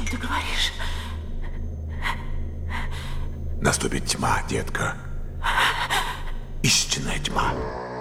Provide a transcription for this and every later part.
ты говоришь? Наступит тьма, детка. Истинная тьма.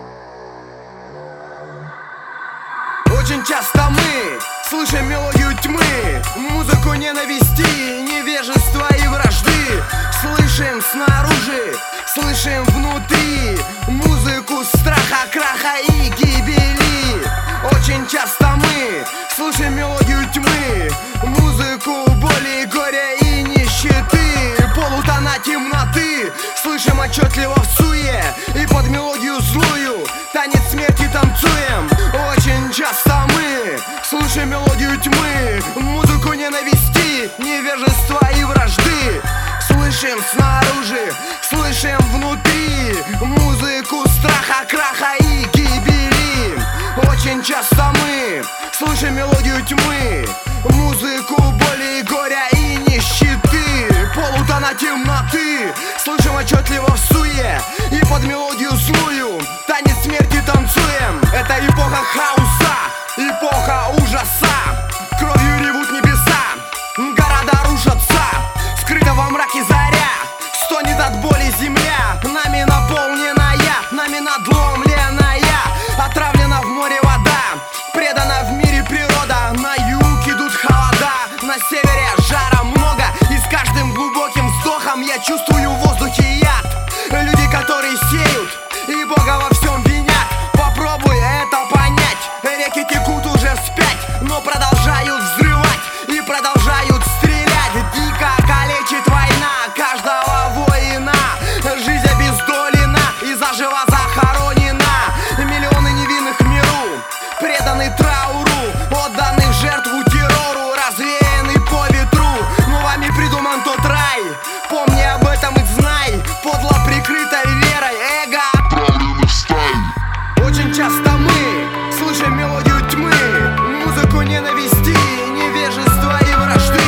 Очень часто мы слышим мелодию тьмы, музыку ненависти, невежества и вражды. Слышим снаружи, слышим внутри музыку страха, краха и гибели. Очень часто мы слышим мелодию тьмы, музыку боли, горя и нищеты. Полутона темноты слышим отчетливо в суе, и под мелодию злую танец смерти танцуем. Очень часто мы слышим мелодию тьмы, музыку ненависти, невежества и вражды. Слышим снаружи, слышим внутри музыку страха, краха и гибели. Очень часто мы слышим мелодию тьмы, музыку боли, горя и нищеты. Полутона темноты слышим отчетливо в суе, и под мелодию злую танец смерти танцуем. Это эпоха хаоса, эпоха ужаса. Кровью ревут небеса, города рушатся, скрыта во мраке заря, стонет от боли земля. Нами наполненная, нами надломленная, отравлена в море вода, предана в мире природа. На юг идут холода, на севере жара много, и с каждым глубоким вздохом я чувствую в воздухе яд. Люди, которые сеют и Бога во всем винят. Попробуй это понять. Реки текут уже вспять, но продолжают взрывать и продолжают стрелять. Дико калечит война каждого воина. Жизнь обездолена и заживо захоронена. Миллионы невинных в миру преданы трауру, отданы в жертву террору, развеяны по ветру. Но вами придуман тот рай, помни об этом и знай. Подло прикрытой верой эго отправлены в стаи. Очень часто мы слышим мелодию тьмы, музыку ненависти, невежества и вражды.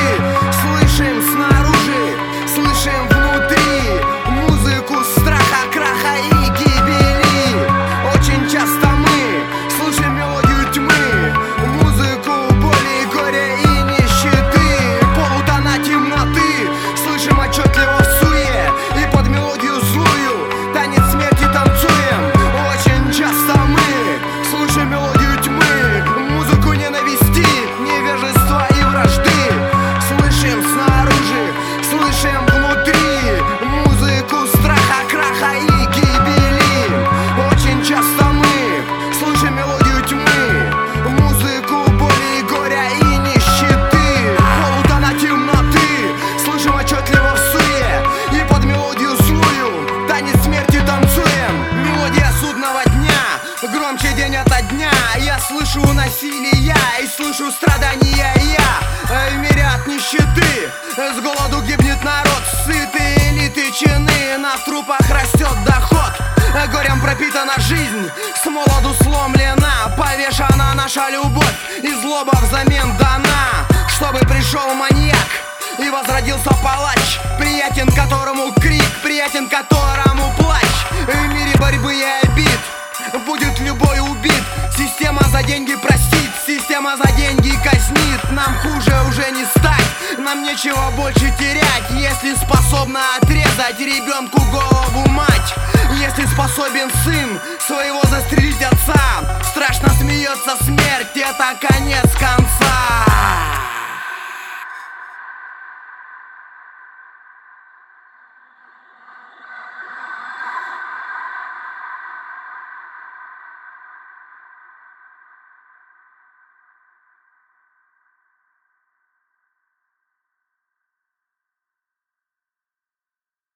Слышим снаружи, слышим внутри музыку страха, краха и гибели. Очень часто мы слышим мелодию тьмы, музыку боли, горя и нищеты. Полутона темноты слышим отчетливо в суе, и под мелодию злую танец смерти танцуем. Очень часто мы слышим мелодию тьмы, музыку ненависти, невежества и вражды. Слышим снаружи, слышим внутри музыку страха, краха и гибели. Очень часто мы слышим мелодию тьмы, музыку боли, горя и нищеты. Полутона темноты слышим отчетливо в суе, и под мелодию злую танец смерти танцуем. Мелодия судного дня громче день ото дня. Я слышу насилие и слышу страдания я. В мире от нищеты с голоду гибнет народ. Сытые элиты чины, на трупах растет доход. Горем пропитана жизнь, с молоду сломлена. Повешена наша любовь, и злоба взамен дана. Чтобы пришел маньяк и возродился палач, приятен которому крик, приятен которому плач. В мире борьбы и обид будет любой убит. Система за деньги простит, система за деньги казнит. Нам хуже уже не стать, нам нечего больше терять. Если способна отрезать ребенку голову мать, если способен сын своего застрелить отца, страшно смеется смерть, это конец конца.